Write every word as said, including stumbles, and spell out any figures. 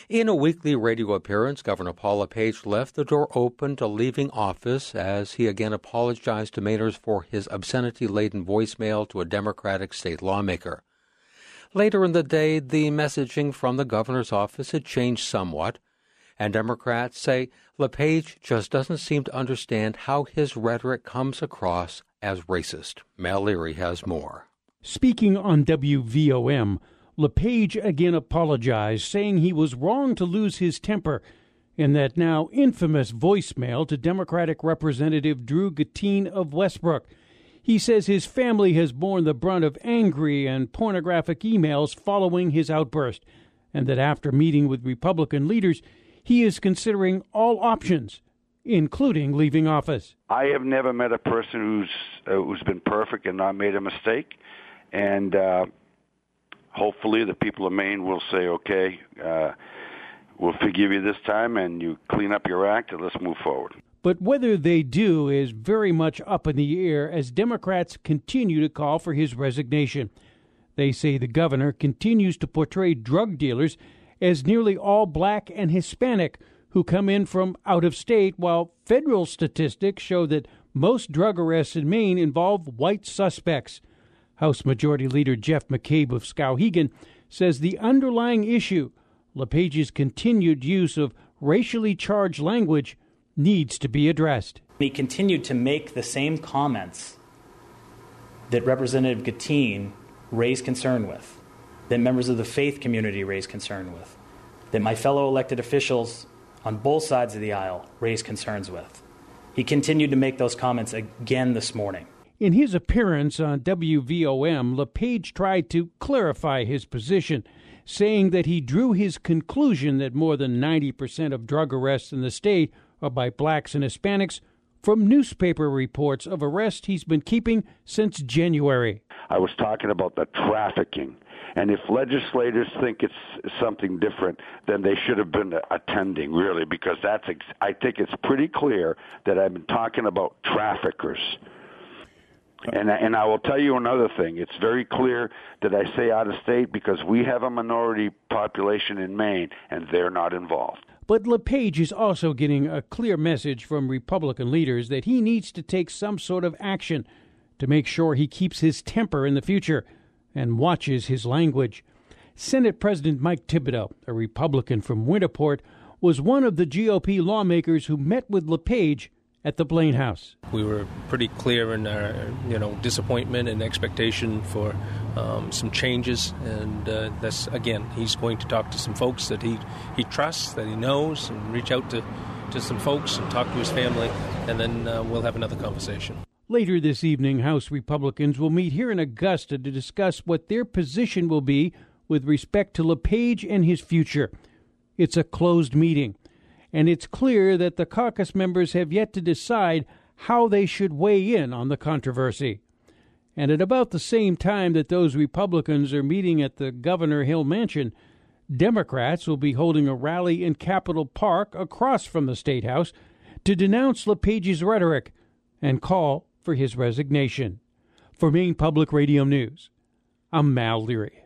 In a weekly radio appearance, Governor Paul LePage left the door open to leaving office as he again apologized to Mainers for his obscenity-laden voicemail to a Democratic state lawmaker. Later in the day, the messaging from the governor's office had changed somewhat, and Democrats say LePage just doesn't seem to understand how his rhetoric comes across as racist. Mal Leary has more. Speaking on W V O M, LePage again apologized, saying he was wrong to lose his temper in that now infamous voicemail to Democratic Representative Drew Guttine of Westbrook. He says his family has borne the brunt of angry and pornographic emails following his outburst, and that after meeting with Republican leaders, he is considering all options, including leaving office. I have never met a person who's uh, who's been perfect and not made a mistake, and uh, hopefully the people of Maine will say, okay, uh, we'll forgive you this time, and you clean up your act, and let's move forward. But whether they do is very much up in the air as Democrats continue to call for his resignation. They say the governor continues to portray drug dealers as nearly all black and Hispanic who come in from out of state, while federal statistics show that most drug arrests in Maine involve white suspects. House Majority Leader Jeff McCabe of Skowhegan says the underlying issue, LePage's continued use of racially charged language, needs to be addressed. He continued to make the same comments that Representative Guttine raised concern with, that members of the faith community raised concern with, that my fellow elected officials on both sides of the aisle raised concerns with. He continued to make those comments again this morning. In his appearance on W V O M, LePage tried to clarify his position, saying that he drew his conclusion that more than ninety percent of drug arrests in the state are by blacks and Hispanics from newspaper reports of arrests he's been keeping since January. I was talking about the trafficking, and if legislators think it's something different, then they should have been attending, really, because that's ex- I think it's pretty clear that I've been talking about traffickers. And, and I will tell you another thing. It's very clear that I say out of state because we have a minority population in Maine, and they're not involved. But LePage is also getting a clear message from Republican leaders that he needs to take some sort of action to make sure he keeps his temper in the future and watches his language. Senate President Mike Thibodeau, a Republican from Winterport, was one of the G O P lawmakers who met with LePage at the Blaine House. We were pretty clear in our, you know, disappointment and expectation for um, some changes, and uh, that's, again, he's going to talk to some folks that he, he trusts, that he knows, and reach out to, to some folks and talk to his family, and then uh, we'll have another conversation. Later this evening, House Republicans will meet here in Augusta to discuss what their position will be with respect to LePage and his future. It's a closed meeting, and it's clear that the caucus members have yet to decide how they should weigh in on the controversy. And at about the same time that those Republicans are meeting at the Governor Hill Mansion, Democrats will be holding a rally in Capitol Park across from the State House to denounce LePage's rhetoric and call for his resignation. For Maine Public Radio News, I'm Mal Leary.